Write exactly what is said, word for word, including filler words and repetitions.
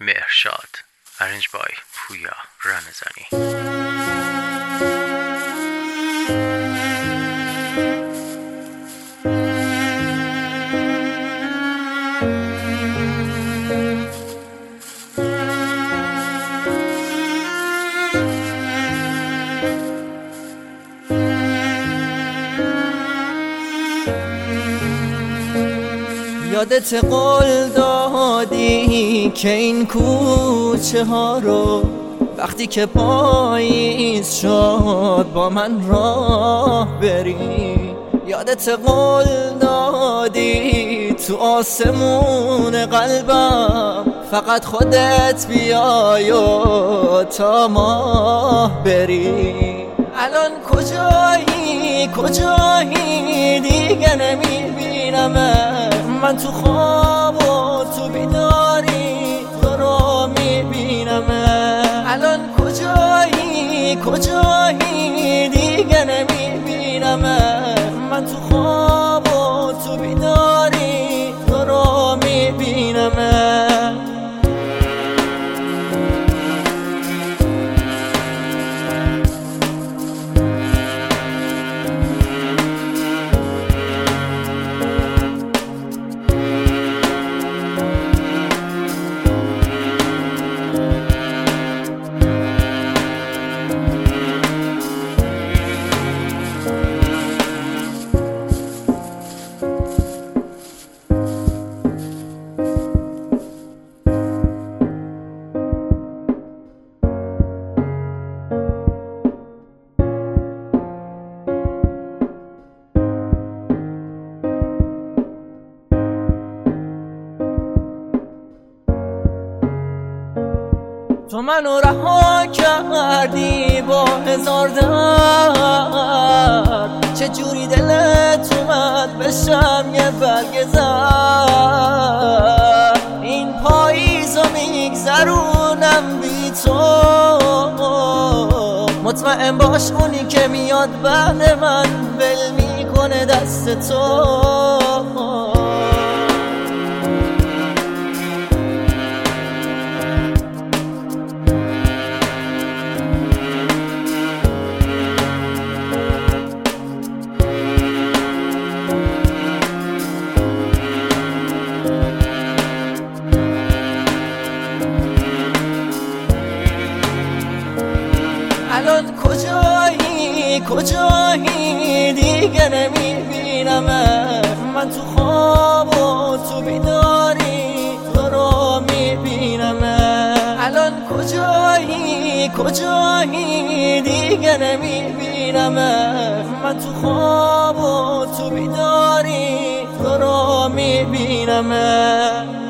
مهرشاد. ارنج بای پویا رمضانی. یادت قول دادی که این کوچه ها رو وقتی که پاییز شد با من راه بری. یادت قول دادی تو آسمون قلبم فقط خودت بیای و تا ماه بری. الان کجایی کجایی دیگه نمیبینم، من تو خواب و تو بیداری تو رو میبینم. الان کجایی کجایی دیگه نمیبینم، من تو خواب و تو بیداری تو رو میبینم. تو منو رها کردی با هزار درد، چجوری دلت اومد بشم یه برگ زرد. این پاییزو میگذرونم بی تو، مطمئن باش اونی که میاد بعد من ول میکنه دست تو. الان کجایی کجایی دیگه نمیبینم، من تو خواب و تو بیداری تو رو میبینم. الان کجایی کجایی دیگه نمیبینم، من تو خواب و تو بیداری تو رو میبینم.